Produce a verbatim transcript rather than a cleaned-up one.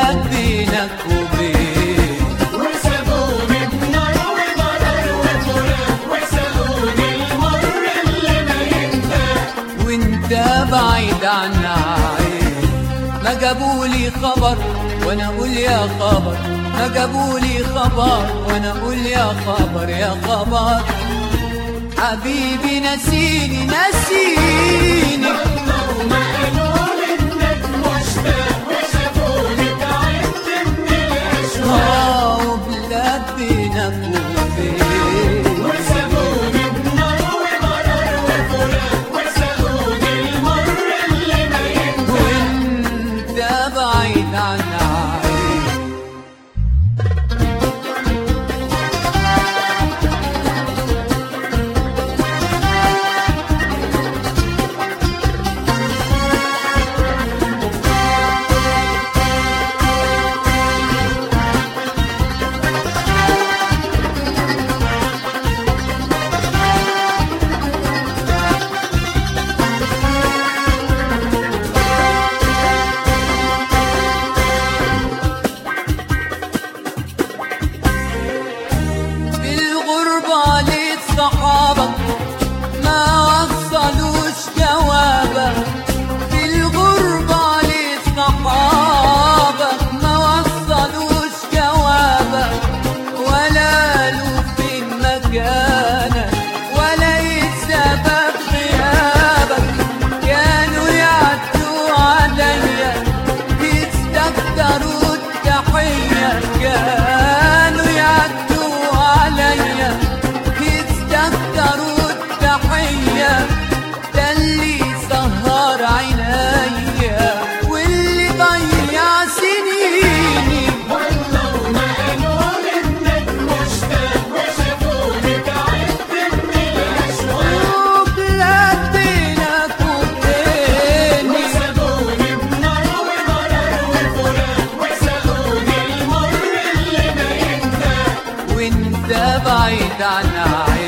وبلاد بينك وبين، وسابوني بنار وضرر وفراق، وسابوني المر اللي ما ينتهي، وانت بعيد عن عين. ما جابولي خبر وانا اقول يا خبر، ما جابولي خبر وانا اقول يا خبر يا خبر. حبيبي نسيني نسيني، وما قالولي انك مشتاق، وشافوني تعبت من الاشواق، اه وبلاد بينك وبين، وسابوني بنار وضرر وفراق، وسابوني المر اللي ما ينتهي، وانت بعيد عن عين. بالغربة لقيت صحابك ما وصلوش جوابك، بالغربة لقيت صحابك ما وصلوش جوابك، ولا قالوا فين مكانك ولا ايه سبب غيابك. كانوا يعدوا عليا يستكتروا التحية، كانوا يعدوا عليا يستكتروا التحية. ده اللي سهر عينيا واللي ضيع سنيني، والله وما قالولي انك مشتاق، وشافوني تعبت من الاشواق، وبلاد بينك وبيني، وسابوني بنار وضرر وفراق، وسابوني المر اللي ما ينتهي، وانت بعيد عن عيني.